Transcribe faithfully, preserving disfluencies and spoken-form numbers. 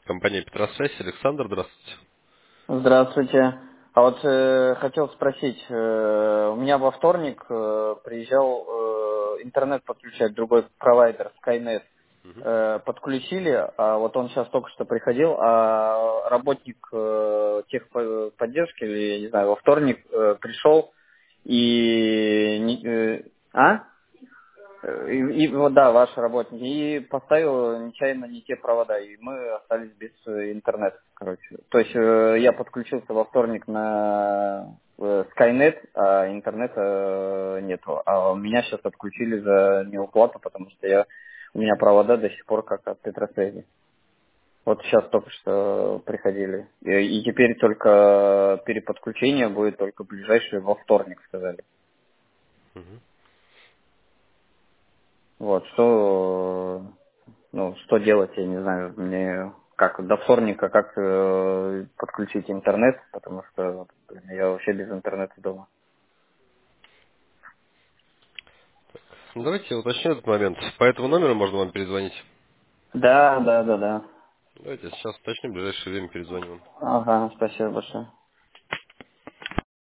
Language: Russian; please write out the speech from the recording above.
компания Петросвязь. Александр, здравствуйте. Здравствуйте. А вот э, хотел спросить, э, у меня во вторник э, приезжал э, интернет подключать другой провайдер, Skynet. Мгм. Э, подключили, а вот он сейчас только что приходил, а работник э, техподдержки, или я не знаю, во вторник э, пришел и... не- э, а? Э, И, и вот да, ваш работник. И поставил нечаянно не те провода, и мы остались без э, интернета, короче. То есть э, я подключился во вторник на э, Skynet, а интернета э, нету. А меня сейчас отключили за неуплату, потому что я у меня провода до сих пор как от Петросвязи. Вот сейчас только что приходили. И, и теперь только переподключение будет только ближайшее во вторник, сказали. Мгм. Вот, что ну, что делать, я не знаю, мне как до вторника, как э, подключить интернет, потому что блин, я вообще без интернета дома. Ну, давайте я уточню этот момент. По этому номеру можно вам перезвонить? Да, да, да, да. Давайте я сейчас уточню, в ближайшее время перезвоню вам. Ага, спасибо большое.